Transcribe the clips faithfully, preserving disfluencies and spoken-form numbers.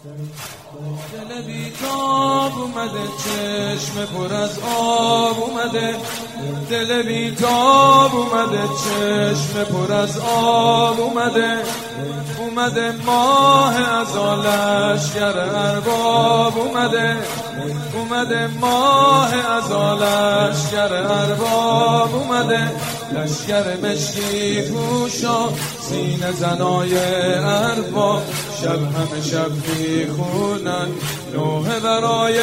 دل بیتاب اومده، چشم پر از آب اومده، دل بیتاب اومده، چشم پر از آب اومده، اومده ماه ازا لشکر ارباب اومده، اومده ماه ازا لشکر ارباب اومده، لشکر مشکی پوشا سینه زنای ارباب، شب همه شب میخونن نوحه برای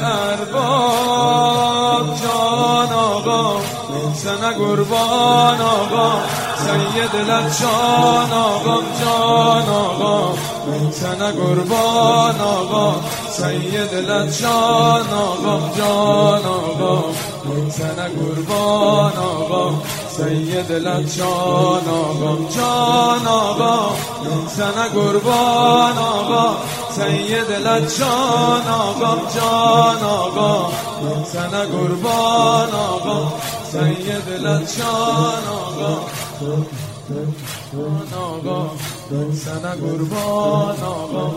ارباب. جان آقا سنه قربان آقا، سید لچان آقا، جان آقا سنه قربان آقا، سید لچان آقا، جان آقا سنه قربان آقا، سید لچان آقا، جان آقا سنه قربان آقا، سید لچان آقا، جان آقا سنه قربان آقا، سید لچان آقا، جان آقا سنه قربان آقا.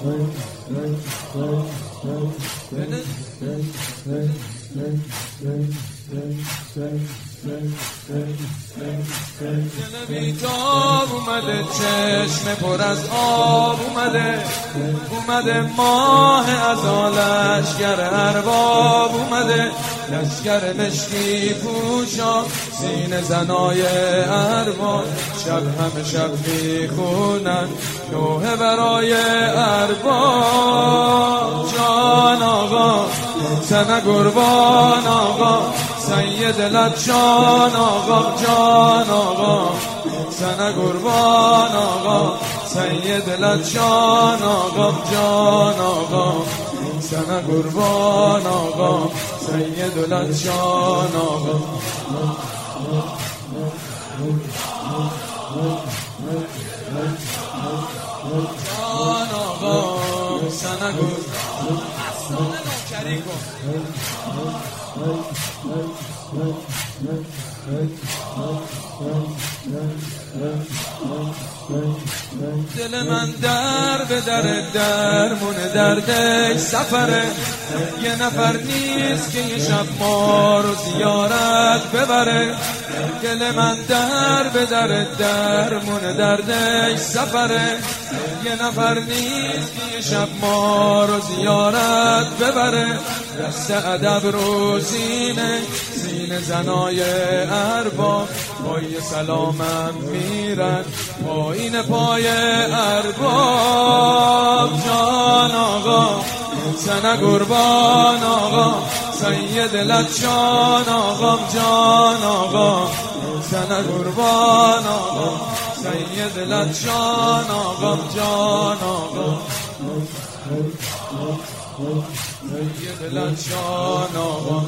دل بیتاب اومده، چشم پر از آب اومده، اومده ماه ازا لشکر ارباب اومده، لشکر مشکی پوشا سینه زنای ارباب، شب همه شب میخونن نوحه برای ارباب. جان آقا سنه قربان آقا، سید لچان آقا، جان آقا سنه قربان آقا، سید لچان آقا، جان آقا سنه قربان آقا، سید لچان آقا. جان آقا سنه قربان اصلا نوکری کن. دل من در به در درمون دردش سفره، یه نفر نیست که یه شب ما رو زیارت ببره، دل من در به در درمون دردش سفره، یه نفر نیست که یه شب ما رو زیارت ببره، دست ادب رو سینه سینه زنای ارباب، پای سلامم میرن پایین پای ارباب. جان آقا سنه قربان آقا، سید لچان آقا، جان آقا سنه قربان آقا، سید لچان آقا، جان آقا سید لچان آقا.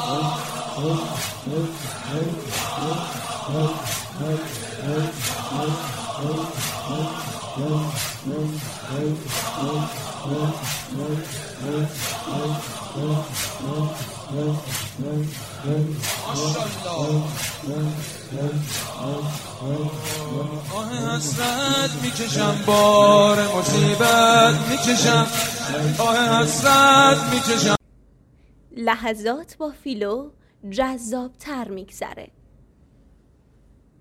آه حسرت میکشم، بار مصیبت میکشم، آه حسرت میکشم. لحظات با فیلو جذاب تر میگذره.